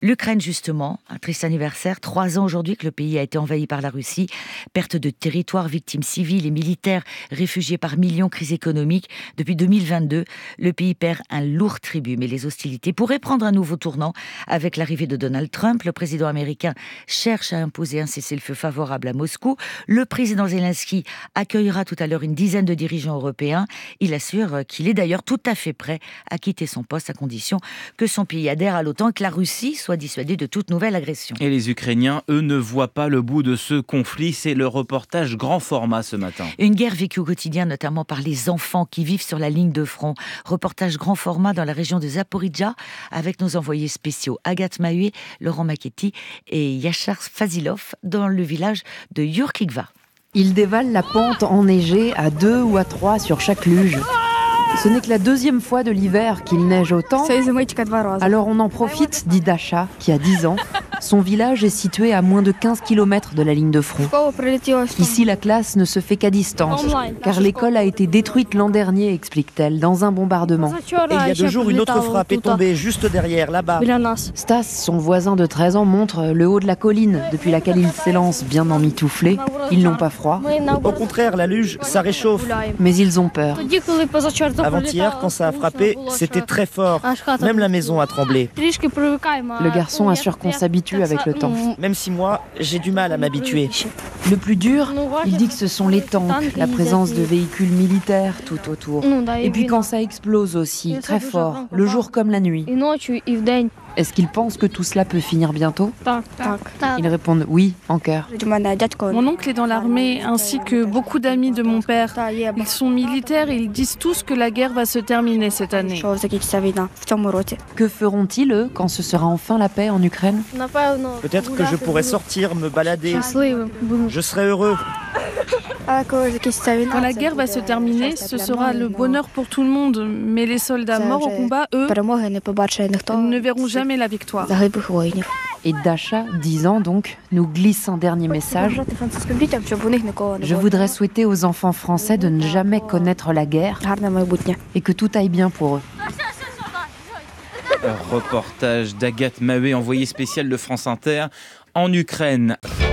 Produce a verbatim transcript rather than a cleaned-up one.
L'Ukraine, justement, un triste anniversaire, trois ans aujourd'hui que le pays a été envahi par la Russie, perte de territoire, victimes civiles et militaires, réfugiés par millions, crise économique. Depuis deux mille vingt-deux, le pays perd un lourd tribut, mais les hostilités pourraient prendre un nouveau tournant avec l'arrivée de Donald Trump. Le président américain cherche à imposer un cessez-le-feu favorable à Moscou. Le président Zelensky accueillera tout à l'heure une dizaine de dirigeants européens. Il assure qu'il est d'ailleurs tout à fait prêt à quitter son poste à condition que son pays adhère à l'OTAN et que la Russie soit dissuadée de toute nouvelle agression. Et les Ukrainiens, eux, ne voient pas le bout de ce conflit. C'est le reportage grand format ce matin. Une guerre vécue au quotidien, notamment par les enfants qui vivent sur la ligne de front. Reportage grand format dans la région de Zaporijjia avec nos envoyés spéciaux Agathe Mahé, Laurent Macchetti et Yachar Fazilov dans le village de Yurkivka. Ils dévalent la pente enneigée à deux ou à trois sur chaque luge. Ce n'est que la deuxième fois de l'hiver qu'il neige autant. Alors on en profite, dit Dasha, qui a dix ans. Son village est situé à moins de quinze kilomètres de la ligne de front. Ici, la classe ne se fait qu'à distance, car l'école a été détruite l'an dernier, explique-t-elle, dans un bombardement. Et il y a deux jours, une autre frappe est tombée juste derrière, là-bas. Stas, son voisin de treize ans, montre le haut de la colline, depuis laquelle ils s'élancent bien emmitouflés. Ils n'ont pas froid. Au contraire, la luge, ça réchauffe. Mais ils ont peur. Avant-hier, quand ça a frappé, c'était très fort. Même la maison a tremblé. Le garçon assure qu'on s'habitue avec le temps. Même si moi, j'ai du mal à m'habituer. Le plus dur, il dit que ce sont les tanks, la présence de véhicules militaires tout autour. Et puis quand ça explose aussi, très fort, le jour comme la nuit. Est-ce qu'ils pensent que tout cela peut finir bientôt ? Ils répondent oui, en cœur. Mon oncle est dans l'armée, ainsi que beaucoup d'amis de mon père. Ils sont militaires et ils disent tous que la guerre va se terminer cette année. Que feront-ils, eux, quand ce sera enfin la paix en Ukraine ? Peut-être que je pourrais sortir, me balader. Je serais heureux. Quand la guerre va se terminer, ce sera le bonheur pour tout le monde. Mais les soldats morts au combat, eux, ne verront jamais la victoire. Et Dasha, dix ans donc, nous glisse un dernier message. Je voudrais souhaiter aux enfants français de ne jamais connaître la guerre et que tout aille bien pour eux. Un reportage d'Agathe Mahé, envoyée spéciale de France Inter en Ukraine.